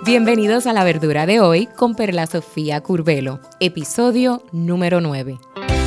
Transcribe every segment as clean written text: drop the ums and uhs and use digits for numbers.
Bienvenidos a La Verdura de Hoy con Perla Sofía Curbelo, episodio número 9.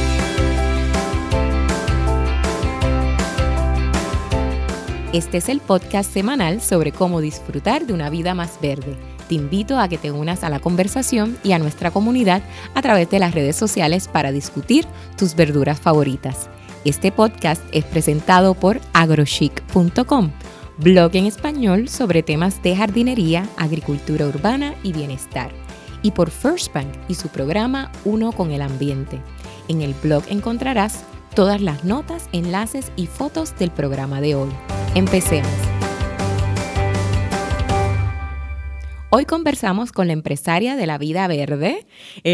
Este es el podcast semanal sobre cómo disfrutar de una vida más verde. Te invito a que te unas a la conversación y a nuestra comunidad a través de las redes sociales para discutir tus verduras favoritas. Este podcast es presentado por agrochic.com, blog en español sobre temas de jardinería, agricultura urbana y bienestar, y por First Bank y su programa Uno con el Ambiente. En el blog encontrarás todas las notas, enlaces y fotos del programa de hoy. Empecemos. Hoy conversamos con la empresaria de la vida verde,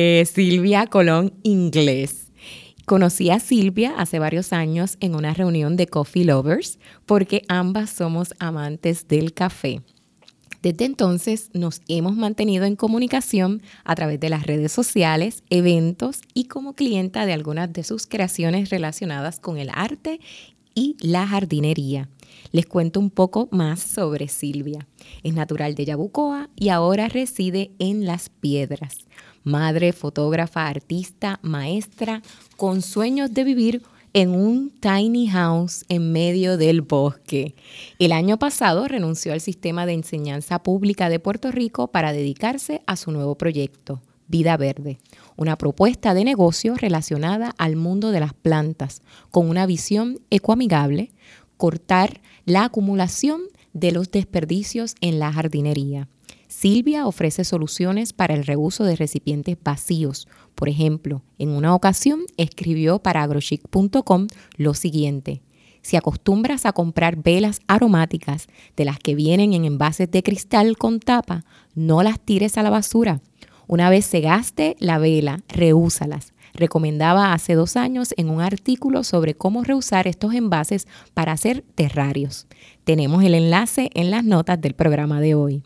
Silvia Colón Inglés. Conocí a Silvia hace varios años en una reunión de Coffee Lovers porque ambas somos amantes del café. Desde entonces nos hemos mantenido en comunicación a través de las redes sociales, eventos y como clienta de algunas de sus creaciones relacionadas con el arte y la jardinería. Les cuento un poco más sobre Silvia. Es natural de Yabucoa y ahora reside en Las Piedras. Madre, fotógrafa, artista, maestra, con sueños de vivir en un tiny house en medio del bosque. El año pasado renunció al sistema de enseñanza pública de Puerto Rico para dedicarse a su nuevo proyecto, Vida Verde, una propuesta de negocio relacionada al mundo de las plantas, con una visión ecoamigable, cortar la acumulación de los desperdicios en la jardinería. Silvia ofrece soluciones para el reuso de recipientes vacíos. Por ejemplo, en una ocasión escribió para agrochic.com lo siguiente: si acostumbras a comprar velas aromáticas de las que vienen en envases de cristal con tapa, no las tires a la basura. Una vez se gaste la vela, reúsalas. Recomendaba hace 2 años en un artículo sobre cómo reusar estos envases para hacer terrarios. Tenemos el enlace en las notas del programa de hoy.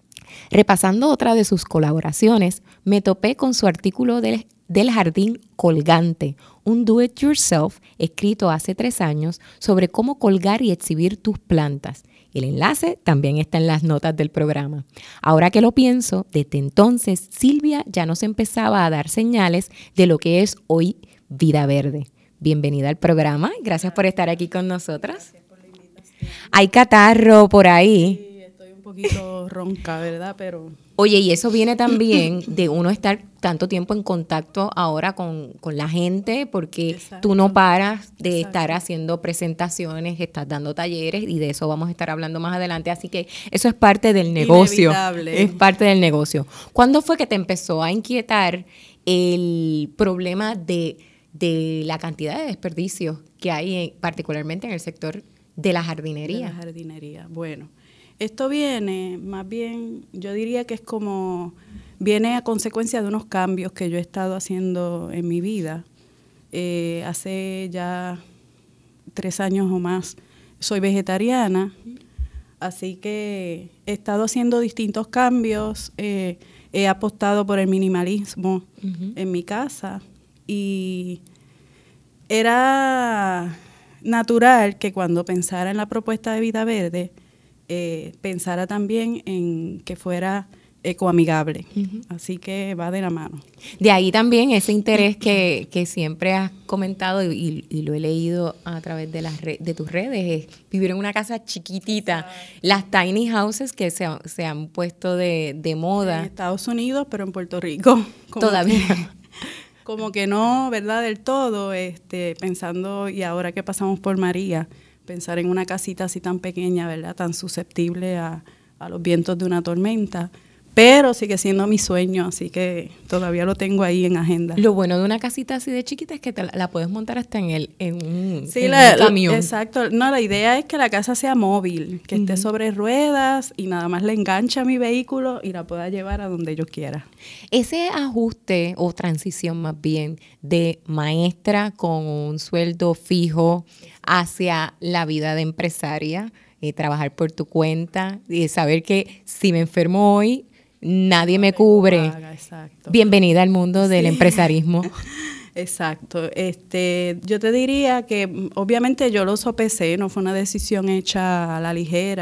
Repasando otra de sus colaboraciones, me topé con su artículo del jardín colgante, un do-it-yourself escrito hace 3 años sobre cómo colgar y exhibir tus plantas. El enlace también está en las notas del programa. Ahora que lo pienso, desde entonces Silvia ya nos empezaba a dar señales de lo que es hoy Vida Verde. Bienvenida al programa, gracias por estar aquí con nosotras. Gracias por la invitación. Hay catarro por ahí. Sí, estoy un poquito ronca, ¿verdad? Pero oye, y eso viene también de uno estar tanto tiempo en contacto ahora con la gente, porque exacto, tú no paras de exacto, estar haciendo presentaciones, estás dando talleres y de eso vamos a estar hablando más adelante. Así que eso es parte del negocio. Inevitable. Es parte del negocio. ¿Cuándo fue que te empezó a inquietar el problema de la cantidad de desperdicios que hay particularmente en el sector de la jardinería? De la jardinería. Bueno, esto viene, más bien, yo diría que es como, viene a consecuencia de unos cambios que yo he estado haciendo en mi vida. Hace ya 3 años o más soy vegetariana, así que he estado haciendo distintos cambios. He apostado por el minimalismo en mi casa y era natural que cuando pensara en la propuesta de Vida Verde, pensara también en que fuera ecoamigable. Así que va de la mano. De ahí también ese interés que siempre has comentado y lo he leído a través de tus redes, es vivir en una casa chiquitita. Las tiny houses que se han puesto de moda. En Estados Unidos, pero en Puerto Rico. Todavía. Como que no, ¿verdad? Del todo, pensando, y ahora que pasamos por María, pensar en una casita así tan pequeña, ¿verdad? Tan susceptible a los vientos de una tormenta. Pero sigue siendo mi sueño, así que todavía lo tengo ahí en agenda. Lo bueno de una casita así de chiquita es que la puedes montar hasta en un camión. Exacto. No, la idea es que la casa sea móvil, que esté sobre ruedas y nada más le enganche a mi vehículo y la pueda llevar a donde yo quiera. Ese ajuste o transición más bien de maestra con un sueldo fijo hacia la vida de empresaria, trabajar por tu cuenta, saber que si me enfermo hoy, nadie me cubre. Exacto. Bienvenida al mundo del empresarismo. Exacto. Yo te diría que obviamente yo lo sopesé, no fue una decisión hecha a la ligera.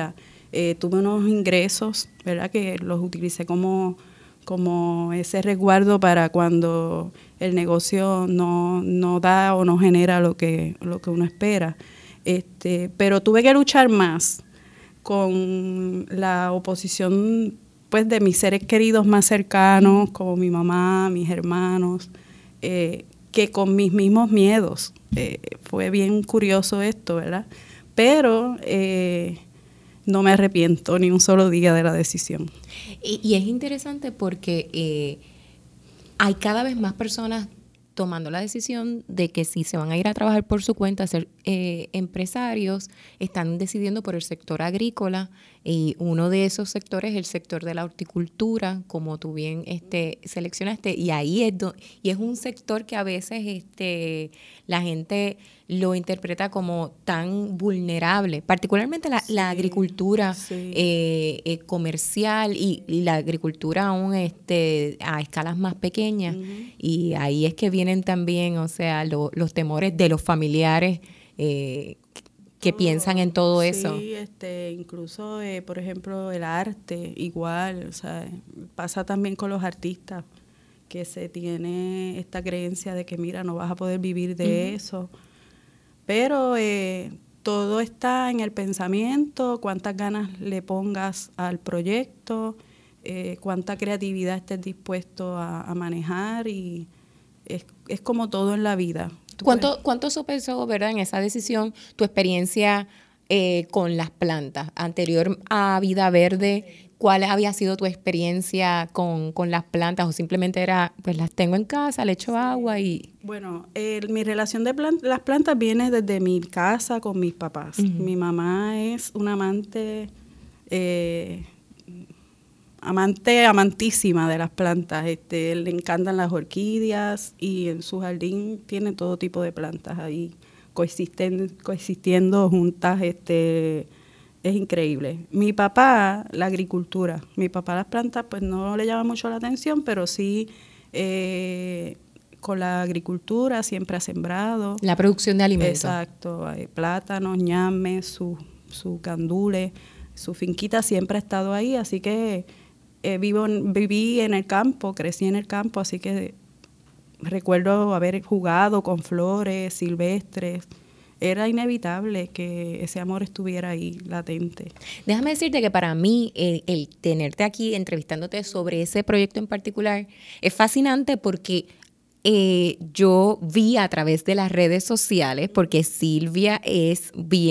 tuve unos ingresos, ¿verdad?, que los utilicé como ese resguardo para cuando el negocio no da o no genera lo que uno espera. Pero tuve que luchar más con la oposición, pues, de mis seres queridos más cercanos, como mi mamá, mis hermanos, que con mis mismos miedos. Fue bien curioso esto, ¿verdad? Pero no me arrepiento ni un solo día de la decisión. Y es interesante porque hay cada vez más personas tomando la decisión de que si se van a ir a trabajar por su cuenta, a ser empresarios, están decidiendo por el sector agrícola, y uno de esos sectores es el sector de la horticultura, como tú bien seleccionaste, y ahí es un sector que a veces la gente lo interpreta como tan vulnerable, particularmente la agricultura comercial y la agricultura aún a escalas más pequeñas. Uh-huh. Y ahí es que vienen también, o sea, los temores de los familiares que piensan en todo eso. Sí, incluso, por ejemplo, el arte, igual, o sea, pasa también con los artistas, que se tiene esta creencia de que, mira, no vas a poder vivir de eso. Pero todo está en el pensamiento, cuántas ganas le pongas al proyecto, cuánta creatividad estés dispuesto a manejar, y es como todo en la vida. ¿Cuánto sopesó, verdad, en esa decisión tu experiencia con las plantas? Anterior a Vida Verde, ¿cuál había sido tu experiencia con las plantas? ¿O simplemente era, pues las tengo en casa, le echo agua y...? Bueno, mi relación de las plantas viene desde mi casa con mis papás. Uh-huh. Mi mamá es una amantísima de las plantas. Le encantan las orquídeas, y en su jardín tiene todo tipo de plantas ahí coexistiendo juntas. Es increíble. Mi papá, la agricultura. Mi papá, las plantas pues no le llama mucho la atención, pero sí con la agricultura siempre ha sembrado. La producción de alimentos. Exacto. Plátanos, ñames, su gandules, su finquita siempre ha estado ahí, así que viví en el campo, crecí en el campo, así que recuerdo haber jugado con flores silvestres. Era inevitable que ese amor estuviera ahí, latente. Déjame decirte que para mí el tenerte aquí entrevistándote sobre ese proyecto en particular es fascinante, porque yo vi a través de las redes sociales, porque Silvia es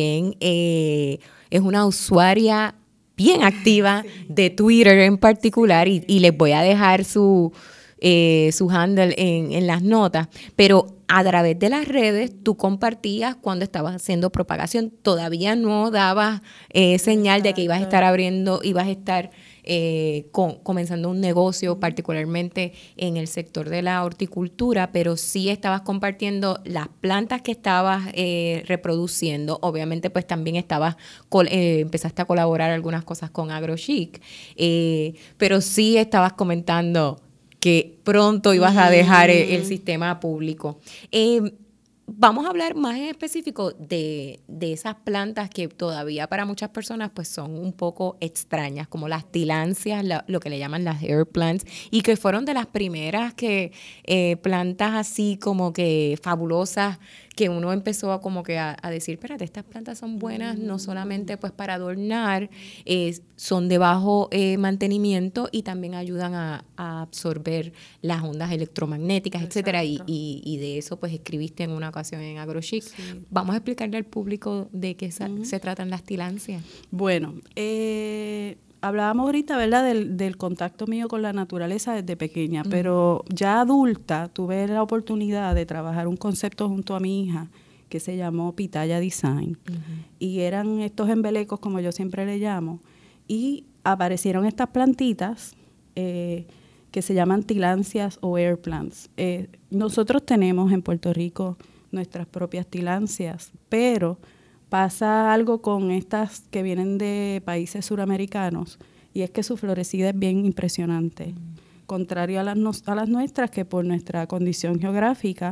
una usuaria bien activa de Twitter en particular, y les voy a dejar su handle en las notas, pero a través de las redes tú compartías cuando estabas haciendo propagación. Todavía no dabas señal de que ibas a estar comenzando un negocio, particularmente en el sector de la horticultura, pero sí estabas compartiendo las plantas que estabas reproduciendo. Obviamente, pues también empezaste a colaborar algunas cosas con AgroChic, pero sí estabas comentando que pronto ibas a dejar el sistema público. Vamos a hablar más en específico de esas plantas que todavía para muchas personas pues son un poco extrañas, como las tilancias, lo que le llaman las air plants, y que fueron de las primeras plantas así como que fabulosas, que uno empezó a decir, espérate, estas plantas son buenas no solamente pues para adornar, son de bajo mantenimiento, y también ayudan a absorber las ondas electromagnéticas, etcétera, y de eso pues escribiste en una ocasión en AgroChic. Sí. Vamos a explicarle al público de qué se tratan las tilancias. Bueno, hablábamos ahorita, ¿verdad?, del contacto mío con la naturaleza desde pequeña, pero ya adulta tuve la oportunidad de trabajar un concepto junto a mi hija que se llamó Pitaya Design, y eran estos embelecos, como yo siempre le llamo, y aparecieron estas plantitas que se llaman tilancias o air plants. Nosotros tenemos en Puerto Rico nuestras propias tilancias, pero pasa algo con estas que vienen de países suramericanos, y es que su florecida es bien impresionante. Contrario a las nuestras, que por nuestra condición geográfica,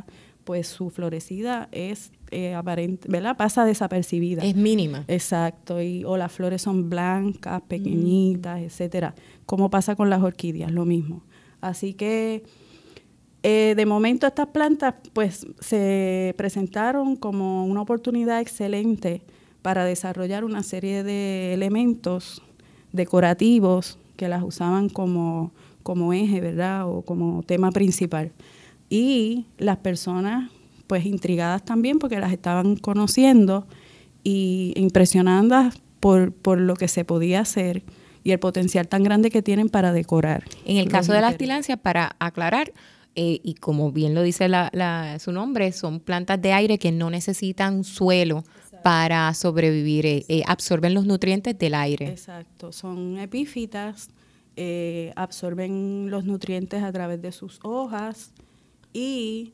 pues su florecida es aparente, ¿verdad? Pasa desapercibida. Es mínima. Exacto, o las flores son blancas, pequeñitas, etcétera. Como pasa con las orquídeas, lo mismo. Así que de momento estas plantas pues se presentaron como una oportunidad excelente para desarrollar una serie de elementos decorativos que las usaban como eje, ¿verdad? O como tema principal. Y las personas pues intrigadas también porque las estaban conociendo y impresionadas por lo que se podía hacer y el potencial tan grande que tienen para decorar. En el caso de las tilancias, para aclarar, y como bien lo dice su nombre, son plantas de aire que no necesitan suelo para sobrevivir, absorben los nutrientes del aire. Exacto, son epífitas, absorben los nutrientes a través de sus hojas y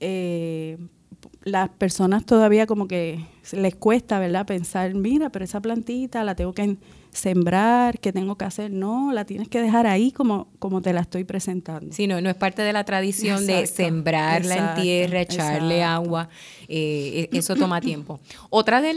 las personas todavía como que les cuesta, ¿verdad? Pensar, mira, pero esa plantita la tengo que sembrar, ¿qué tengo que hacer? No, la tienes que dejar ahí como te la estoy presentando. Sí, no es parte de la tradición de sembrarla en tierra, echarle agua. Eso toma tiempo. Otra de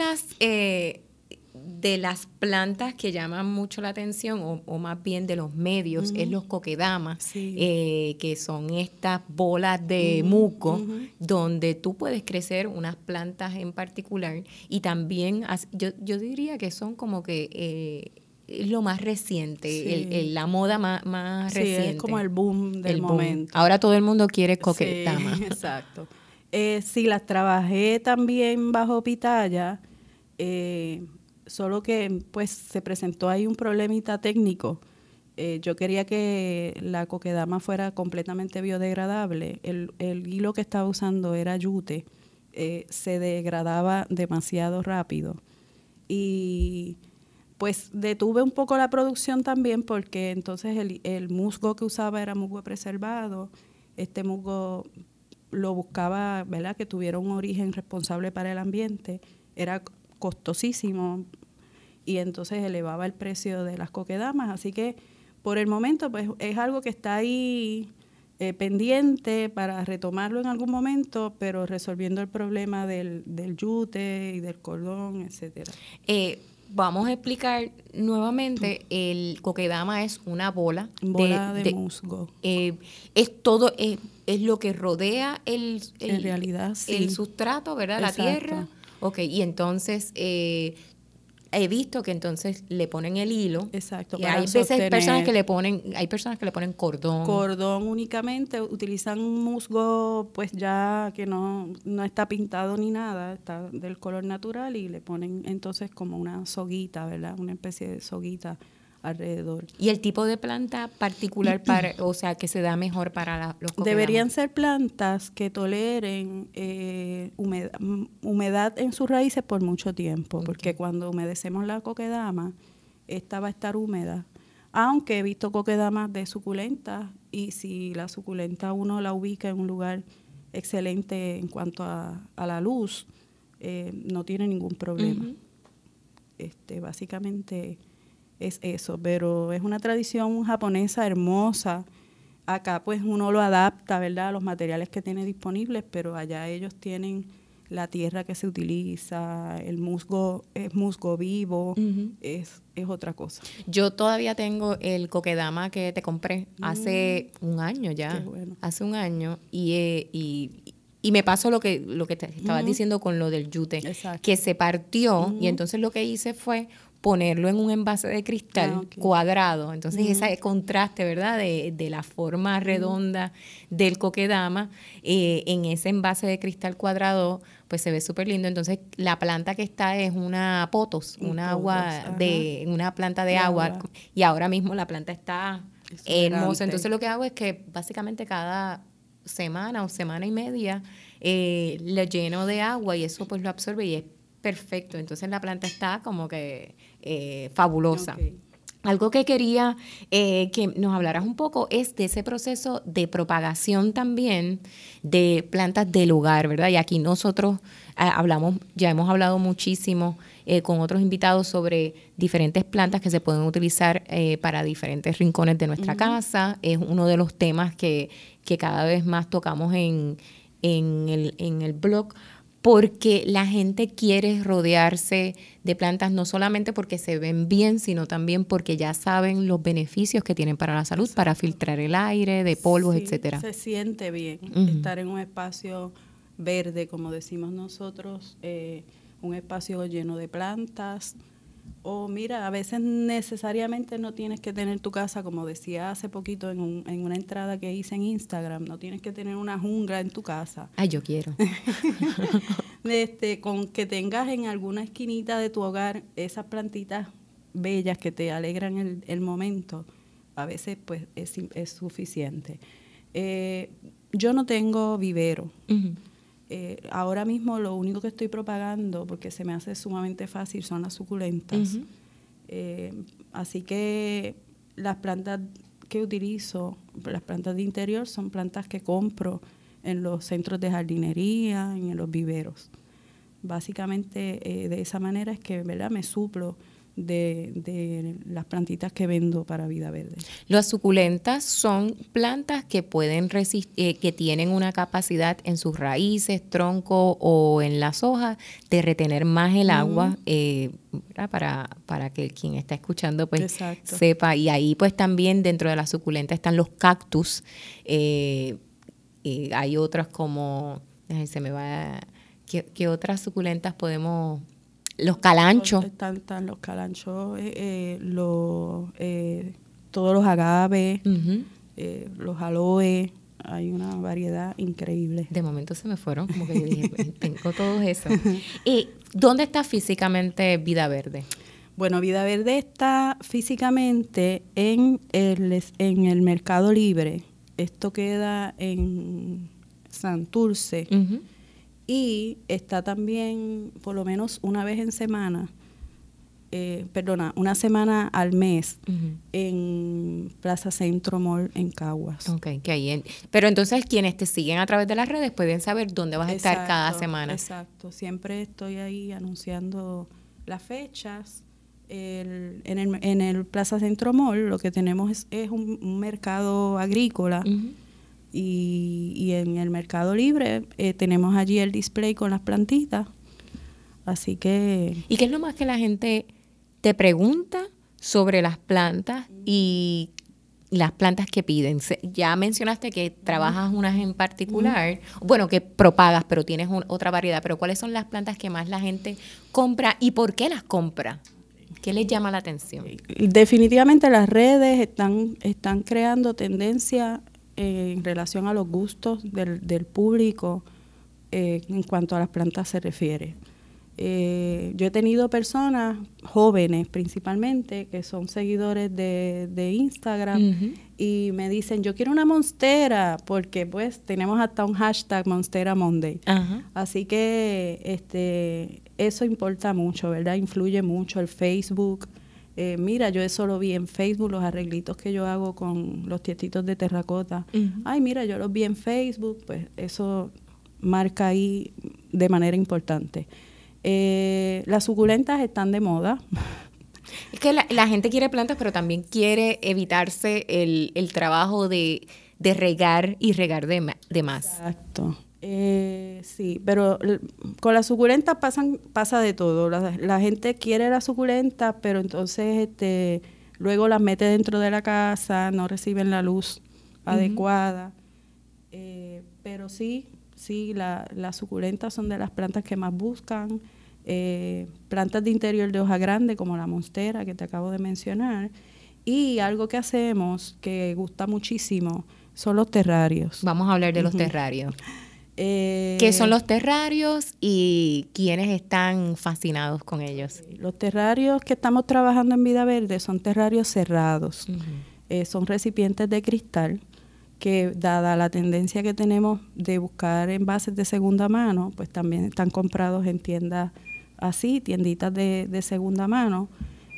las plantas que llaman mucho la atención, o más bien de los medios, es los coquedamas, que son estas bolas de musgo, donde tú puedes crecer unas plantas en particular, y también yo diría que son como que es lo más reciente, la moda más reciente. Es como el boom del momento. Ahora todo el mundo quiere coquedama. Sí, exacto. Sí, las trabajé también bajo pitaya, solo que pues se presentó ahí un problemita técnico. Yo quería que la coquedama fuera completamente biodegradable. El hilo que estaba usando era yute, se degradaba demasiado rápido. Y pues detuve un poco la producción también porque entonces el musgo que usaba era musgo preservado. Este musgo lo buscaba, ¿verdad?, que tuviera un origen responsable para el ambiente. Era costosísimo y entonces elevaba el precio de las coquedamas, así que por el momento pues es algo que está ahí pendiente para retomarlo en algún momento, pero resolviendo el problema del yute y del cordón, etcétera. Vamos a explicar nuevamente, el coquedama es una bola de musgo. Es todo, es lo que rodea en realidad, sí, el sustrato, ¿verdad? Exacto. La tierra. Okay, y entonces he visto que entonces le ponen el hilo. Exacto. Y hay personas que le ponen cordón. Cordón únicamente, utilizan un musgo pues ya que no está pintado ni nada, está del color natural y le ponen entonces como una soguita, ¿verdad? Una especie de soguita alrededor. ¿Y el tipo de planta particular o sea, que se da mejor para los coquedamas? Deberían ser plantas que toleren humedad en sus raíces por mucho tiempo, porque cuando humedecemos la coquedama, esta va a estar húmeda. Aunque he visto coquedamas de suculentas, y si la suculenta uno la ubica en un lugar excelente en cuanto a la luz, no tiene ningún problema. Básicamente es eso, pero es una tradición japonesa hermosa. Acá pues uno lo adapta, ¿verdad?, a los materiales que tiene disponibles, pero allá ellos tienen la tierra que se utiliza, el musgo es musgo vivo, es otra cosa. Yo todavía tengo el coquedama que te compré hace un año ya, bueno. Hace un año, y me pasó lo que te estabas diciendo con lo del yute. Exacto. Que se partió, y entonces lo que hice fue ponerlo en un envase de cristal cuadrado. Entonces ese contraste, ¿verdad?, de la forma redonda del coquedama en ese envase de cristal cuadrado, pues se ve súper lindo. Entonces la planta que está es una potos, una planta de agua, y ahora mismo la planta está hermosa. Entonces lo que hago es que básicamente cada semana o semana y media le lleno de agua y eso pues lo absorbe y es perfecto. Entonces la planta está como que fabulosa. Okay. Algo que quería que nos hablaras un poco es de ese proceso de propagación también de plantas del hogar, ¿verdad? Y aquí nosotros ya hemos hablado muchísimo con otros invitados sobre diferentes plantas que se pueden utilizar para diferentes rincones de nuestra casa. Es uno de los temas que cada vez más tocamos en en el blog, porque la gente quiere rodearse de plantas no solamente porque se ven bien, sino también porque ya saben los beneficios que tienen para la salud, para filtrar el aire de polvos, sí, etcétera. Se siente bien estar en un espacio verde, como decimos nosotros, un espacio lleno de plantas. O mira, a veces necesariamente no tienes que tener tu casa, como decía hace poquito en una entrada que hice en Instagram, no tienes que tener una jungla en tu casa. Ay, yo quiero. Con que tengas en alguna esquinita de tu hogar esas plantitas bellas que te alegran el momento, a veces pues es suficiente. Yo no tengo vivero. Uh-huh. Ahora mismo lo único que estoy propagando, porque se me hace sumamente fácil, son las suculentas. Uh-huh. Así que las plantas que utilizo, las plantas de interior, son plantas que compro en los centros de jardinería, en los viveros. Básicamente de esa manera es que, ¿verdad?, me suplo de las plantitas que vendo para Vida Verde. Las suculentas son plantas que pueden resistir, que tienen una capacidad en sus raíces, tronco o en las hojas de retener más el agua, para que quien está escuchando pues Exacto. sepa. Y ahí pues también dentro de las suculentas están los cactus. Hay otras como, se me va, ¿qué otras suculentas podemos? Los calanchos. Están los calanchos, todos los agaves, los aloes. Hay una variedad increíble. De momento se me fueron, como que yo dije, tengo todo eso. ¿Y dónde está físicamente Vida Verde? Bueno, Vida Verde está físicamente en el Mercado Libre. Esto queda en Santurce. Uh-huh. Y está también, por lo menos una vez en semana, una semana al mes, en Plaza Centro Mall en Caguas. Okay, pero entonces quienes te siguen a través de las redes pueden saber dónde vas a estar cada semana. Exacto, siempre estoy ahí anunciando las fechas. En el Plaza Centro Mall lo que tenemos es un mercado agrícola. Uh-huh. Y en el Mercado Libre tenemos allí el display con las plantitas. Así que... ¿Y qué es lo más que la gente te pregunta sobre las plantas y las plantas que piden? Ya mencionaste que trabajas unas en particular, bueno, que propagas, pero tienes otra variedad. Pero ¿cuáles son las plantas que más la gente compra y por qué las compra? ¿Qué les llama la atención? Definitivamente las redes están creando tendencia en relación a los gustos del público en cuanto a las plantas se refiere. Yo he tenido personas jóvenes principalmente que son seguidores de Instagram y me dicen, yo quiero una monstera, porque pues tenemos hasta un hashtag Monstera Monday. Uh-huh. Así que eso importa mucho, ¿verdad? Influye mucho el Facebook. Mira, yo eso lo vi en Facebook, los arreglitos que yo hago con los tiestitos de terracota. Uh-huh. Ay, mira, yo los vi en Facebook, pues eso marca ahí de manera importante. Las suculentas están de moda. Es que la gente quiere plantas, pero también quiere evitarse el trabajo de regar y regar de más. Exacto. Sí, pero con las suculentas pasa de todo. La gente quiere las suculentas, pero entonces luego las mete dentro de la casa, no reciben la luz adecuada. Pero sí, las suculentas son de las plantas que más buscan. Plantas de interior de hoja grande como la monstera que te acabo de mencionar. Y algo que hacemos que gusta muchísimo son los terrarios. Vamos a hablar de los terrarios. ¿Qué son los terrarios y quiénes están fascinados con ellos? Los terrarios que estamos trabajando en Vida Verde son terrarios cerrados. Son recipientes de cristal que, dada la tendencia que tenemos de buscar envases de segunda mano, pues también están comprados en tiendas así, tienditas de segunda mano.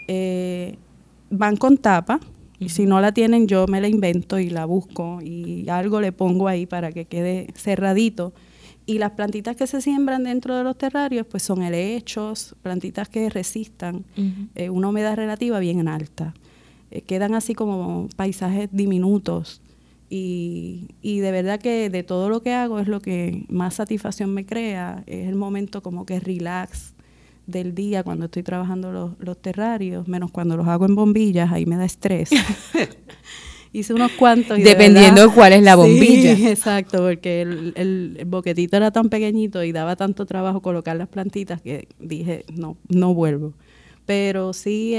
Van con tapa. Y si no la tienen, yo me la invento y la busco y algo le pongo ahí para que quede cerradito. Y las plantitas que se siembran dentro de los terrarios, pues son helechos, plantitas que resistan una humedad relativa bien alta. Quedan así como paisajes diminutos Y de verdad que de todo lo que hago es lo que más satisfacción me crea, es el momento como que relax del día cuando estoy trabajando los terrarios, menos cuando los hago en bombillas, ahí me da estrés. Hice unos cuantos. Y dependiendo de cuál es la bombilla. Sí, exacto, porque el boquetito era tan pequeñito y daba tanto trabajo colocar las plantitas que dije, no vuelvo. Pero sí,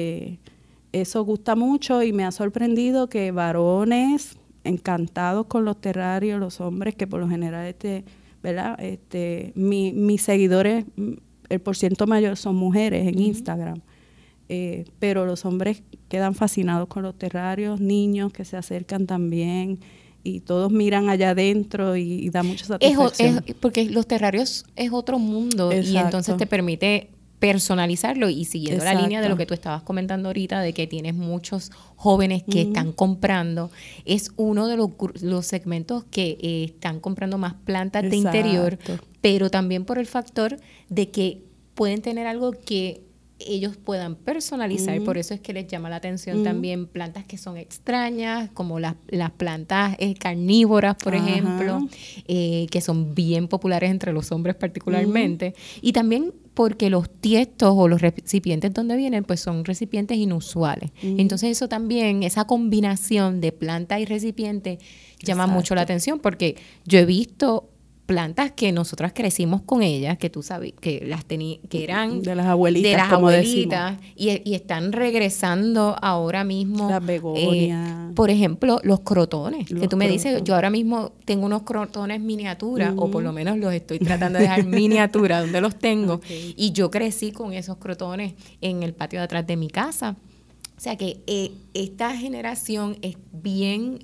eso gusta mucho y me ha sorprendido que varones encantados con los terrarios, los hombres que por lo general, ¿verdad? Mis seguidores, el porciento mayor son mujeres en Instagram. Pero los hombres quedan fascinados con los terrarios, niños que se acercan también y todos miran allá adentro y da mucha satisfacción. Porque los terrarios es otro mundo. Exacto. Y entonces te permite personalizarlo y siguiendo Exacto. la línea de lo que tú estabas comentando ahorita de que tienes muchos jóvenes que están comprando, es uno de los segmentos que están comprando más plantas de interior, pero también por el factor de que pueden tener algo que ellos puedan personalizar, por eso es que les llama la atención también plantas que son extrañas, como las plantas carnívoras, por ejemplo, que son bien populares entre los hombres particularmente, y también porque los tiestos o los recipientes donde vienen, pues son recipientes inusuales. Entonces eso también, esa combinación de planta y recipiente llama mucho la atención, porque yo he visto plantas que nosotras crecimos con ellas, que tú sabes, que eran de las abuelitas, y están regresando ahora mismo. Las begonias. Por ejemplo, los crotones, que tú me dices, yo ahora mismo tengo unos crotones miniaturas, o por lo menos los estoy tratando de dejar miniatura donde los tengo, y yo crecí con esos crotones en el patio de atrás de mi casa. O sea que esta generación es bien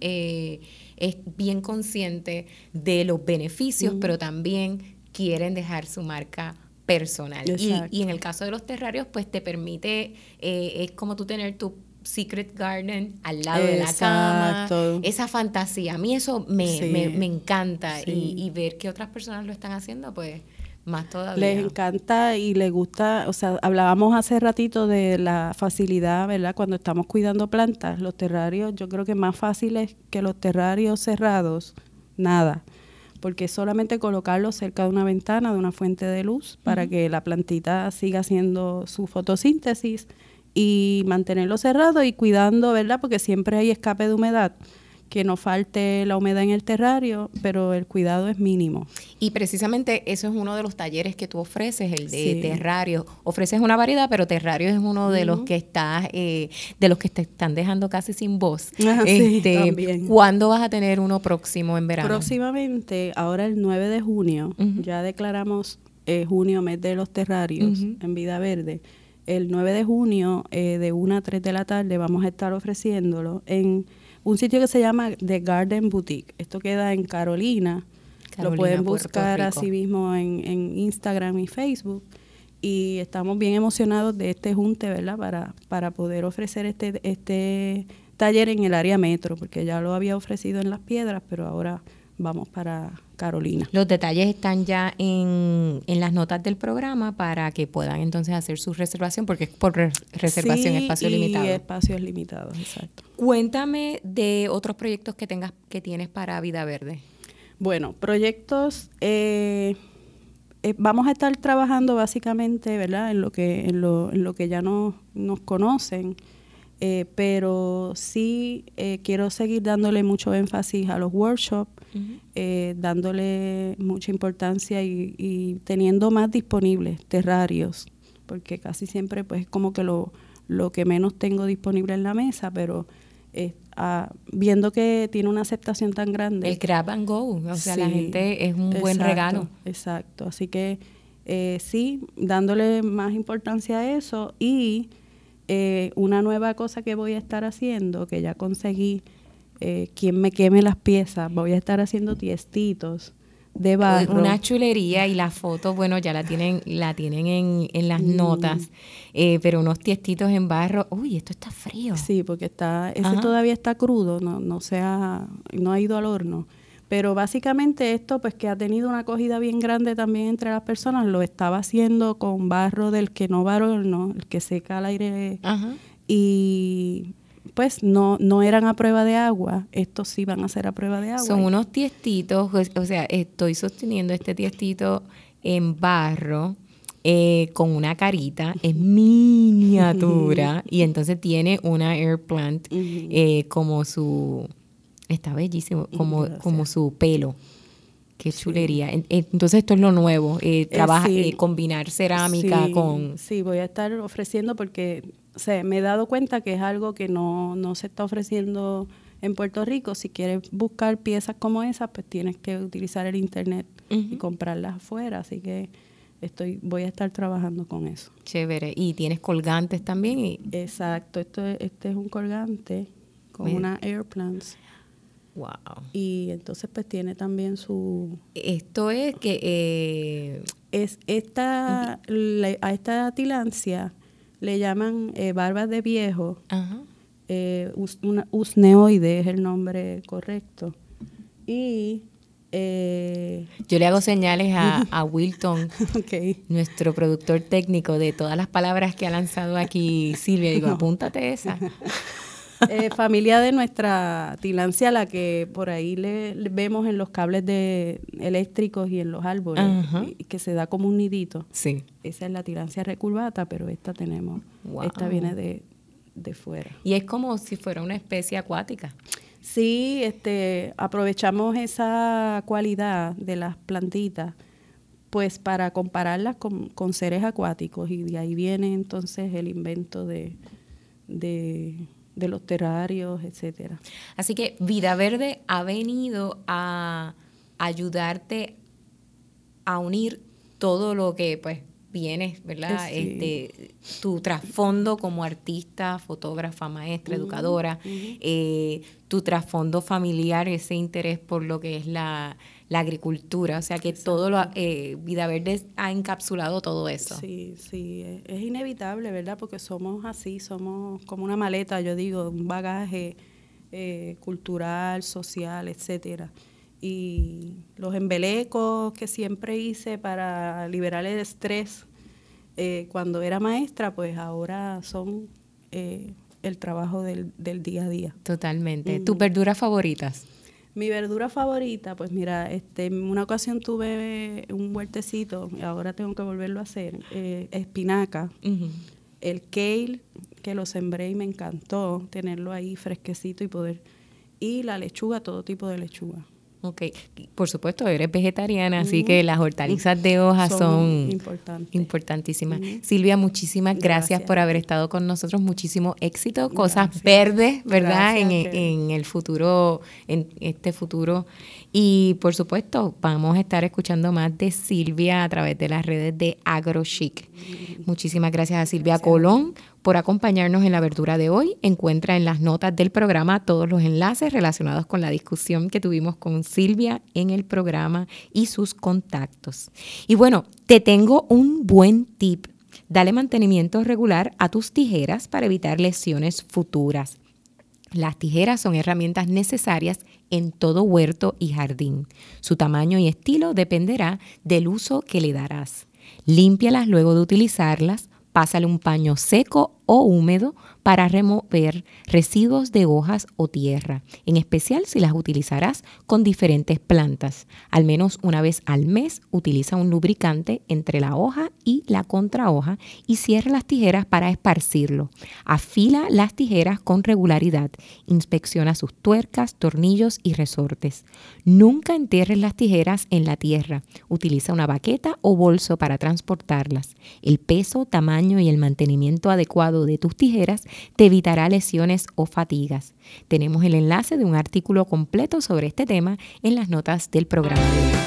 consciente de los beneficios, pero también quieren dejar su marca personal. Y en el caso de los terrarios, pues te permite, es como tú tener tu secret garden al lado de la cama, esa fantasía. A mí eso me encanta y ver que otras personas lo están haciendo, pues más todavía. Les encanta y les gusta, o sea, hablábamos hace ratito de la facilidad, ¿verdad? Cuando estamos cuidando plantas, los terrarios, yo creo que más fáciles que los terrarios cerrados, nada, porque es solamente colocarlos cerca de una ventana, de una fuente de luz, para que la plantita siga haciendo su fotosíntesis y mantenerlo cerrado y cuidando, ¿verdad? Porque siempre hay escape de humedad, que no falte la humedad en el terrario, pero el cuidado es mínimo. Y precisamente eso es uno de los talleres que tú ofreces, el de terrarios. Ofreces una variedad, pero terrarios es uno de los que de los que te están dejando casi sin voz. También. ¿Cuándo vas a tener uno próximo en verano? Próximamente, ahora el 9 de junio, ya declaramos junio, mes de los terrarios en Vida Verde. El 9 de junio, de 1 a 3 de la tarde, vamos a estar ofreciéndolo en un sitio que se llama The Garden Boutique. Esto queda en Carolina. Lo pueden buscar así mismo en Instagram y Facebook. Y estamos bien emocionados de este junte, ¿verdad? Para poder ofrecer este taller en el área metro, porque ya lo había ofrecido en Las Piedras, pero ahora vamos para Carolina. Los detalles están ya en las notas del programa para que puedan entonces hacer su reservación, porque es por reservación, espacio limitado. Sí, espacios limitados, exacto. Cuéntame de otros proyectos que tienes para Vida Verde. Bueno, proyectos, vamos a estar trabajando básicamente, ¿verdad? En lo que ya nos conocen. Pero sí quiero seguir dándole mucho énfasis a los workshops, dándole mucha importancia y teniendo más disponibles terrarios, porque casi siempre pues es como que lo que menos tengo disponible en la mesa, pero viendo que tiene una aceptación tan grande. El grab and go, o sea, la gente es un buen regalo. Exacto, así que sí, dándole más importancia a eso y una nueva cosa que voy a estar haciendo, que ya conseguí, quien me queme las piezas, voy a estar haciendo tiestitos de barro. Una chulería y la foto, bueno, ya la tienen en las notas, pero unos tiestitos en barro. Uy, esto está frío. Sí, porque ese todavía está crudo, no ha ido al horno. Pero básicamente esto, pues que ha tenido una acogida bien grande también entre las personas, lo estaba haciendo con barro del que no va al horno, el que seca al aire. Y pues no eran a prueba de agua, estos sí van a ser a prueba de agua. Son unos tiestitos, o sea, estoy sosteniendo este tiestito en barro con una carita, es miniatura y entonces tiene una air plant como su, está bellísimo, como su pelo. Qué chulería. Entonces esto es lo nuevo, trabaja combinar cerámica con... Sí, voy a estar ofreciendo porque me he dado cuenta que es algo que no se está ofreciendo en Puerto Rico. Si quieres buscar piezas como esas, pues tienes que utilizar el internet y comprarlas afuera. Así que voy a estar trabajando con eso. Chévere. ¿Y tienes colgantes también? Exacto. Este es un colgante con una air plants. Wow. Y entonces pues tiene también su... Esto es que... a esta tilancia le llaman barbas de viejo. Ajá. Una usneoide es el nombre correcto. Y... yo le hago señales a Wilton, nuestro productor técnico, de todas las palabras que ha lanzado aquí Silvia. Digo, apúntate esa. Familia de nuestra tilancia, la que por ahí le vemos en los cables eléctricos y en los árboles, que se da como un nidito. Sí. Esa es la tilancia recurvata, pero esta viene de fuera. Y es como si fuera una especie acuática. Sí, aprovechamos esa cualidad de las plantitas pues para compararlas con seres acuáticos, y de ahí viene entonces el invento de los terrarios, etcétera. Así que Vida Verde ha venido a ayudarte a unir todo lo que pues vienes, ¿verdad? Sí. Tu trasfondo como artista, fotógrafa, maestra, educadora, tu trasfondo familiar, ese interés por lo que es la agricultura, o sea que todo Vida Verde ha encapsulado todo eso. Sí, es inevitable, ¿verdad? Porque somos como una maleta, yo digo, un bagaje cultural, social, etcétera. Y los embelecos que siempre hice para liberar el estrés cuando era maestra, pues ahora son el trabajo del día a día. Totalmente. ¿Tus verduras favoritas? Mi verdura favorita, pues mira, en una ocasión tuve un huertecito, y ahora tengo que volverlo a hacer, espinaca, el kale, que lo sembré y me encantó tenerlo ahí fresquecito y la lechuga, todo tipo de lechuga. Ok, por supuesto, eres vegetariana, así que las hortalizas de hoja son importantísimas. Silvia, muchísimas gracias por haber estado con nosotros, muchísimo éxito, cosas verdes, ¿verdad? En el futuro, en este futuro. Y por supuesto, vamos a estar escuchando más de Silvia a través de las redes de AgroChic. Muchísimas gracias a Silvia Colón por acompañarnos en la verdura de hoy. Encuentra en las notas del programa todos los enlaces relacionados con la discusión que tuvimos con Silvia en el programa y sus contactos. Y bueno, te tengo un buen tip. Dale mantenimiento regular a tus tijeras para evitar lesiones futuras. Las tijeras son herramientas necesarias en todo huerto y jardín. Su tamaño y estilo dependerá del uso que le darás. Límpialas luego de utilizarlas. Pásale un paño seco o húmedo para remover residuos de hojas o tierra, en especial si las utilizarás con diferentes plantas. Al menos una vez al mes utiliza un lubricante entre la hoja y la contrahoja y cierra las tijeras para esparcirlo. Afila las tijeras con regularidad. Inspecciona sus tuercas, tornillos y resortes. Nunca entierres las tijeras en la tierra. Utiliza una baqueta o bolso para transportarlas. El peso, tamaño y el mantenimiento adecuado de tus tijeras te evitará lesiones o fatigas. Tenemos el enlace de un artículo completo sobre este tema en las notas del programa de hoy.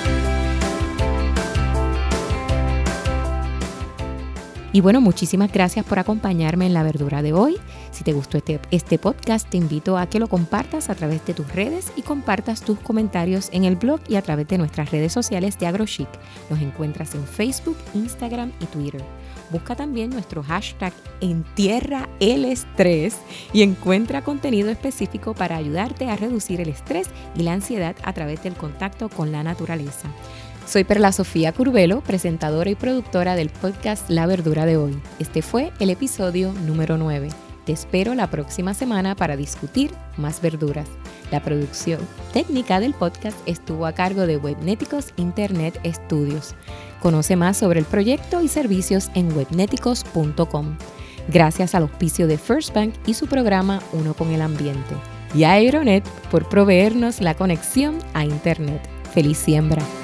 Y bueno, muchísimas gracias por acompañarme en la verdura de hoy. Si te gustó este podcast, te invito a que lo compartas a través de tus redes y compartas tus comentarios en el blog y a través de nuestras redes sociales de AgroChic. Nos encuentras en Facebook, Instagram y Twitter. Busca también nuestro hashtag #EntierraElEstrés y encuentra contenido específico para ayudarte a reducir el estrés y la ansiedad a través del contacto con la naturaleza. Soy Perla Sofía Curbelo, presentadora y productora del podcast La Verdura de Hoy. Este fue el episodio número 9. Te espero la próxima semana para discutir más verduras. La producción técnica del podcast estuvo a cargo de Webnéticos Internet Studios. Conoce más sobre el proyecto y servicios en webnéticos.com. Gracias al auspicio de First Bank y su programa Uno con el Ambiente. Y a Aeronet por proveernos la conexión a Internet. ¡Feliz siembra!